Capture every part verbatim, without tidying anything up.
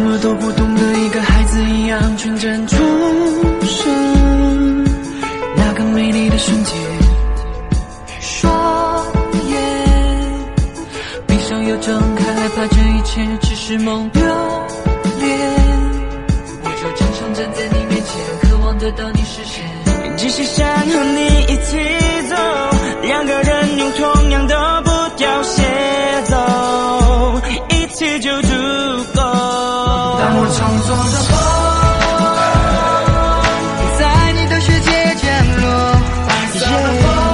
么都不懂的一个孩子一样纯真出生，那个美丽的瞬间，双眼闭上又睁开，害怕这一切只是梦流连。我就正常站在你面前，渴望得到你视线， 只是想和你一起走，两个人用同样的步调协奏，一起就足够。 当我创作的梦在你的世界降落，白色的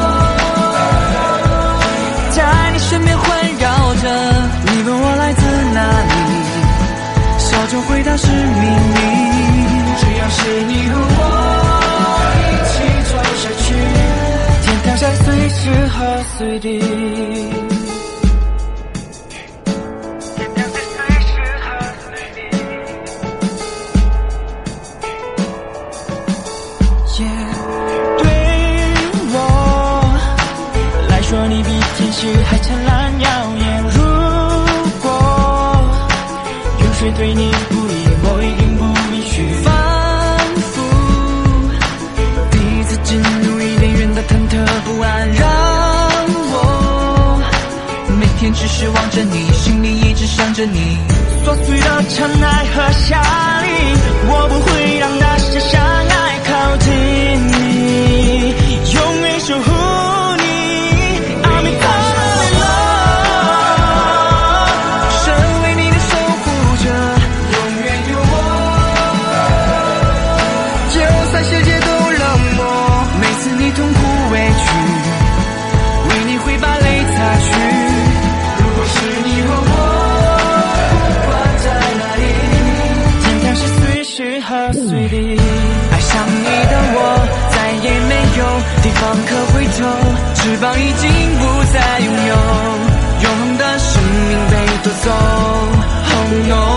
风在你身边环绕着，你问我来自哪里，笑着回答是秘密，只要是你和我一起走下去，天堂在随时和随地。 说你比天使还灿烂耀眼，如果有谁对你不义，我一定不允许。 仿佛第一次进入伊甸园的忐忑不安，让我每天只是望着你，心里一直想着你。 琐碎的尘埃和夏令，我不会让那些相爱靠近你，永远守护。 爱上你的我再也没有地方可回头，翅膀已经不再拥有，永恒的生命被夺走。Oh no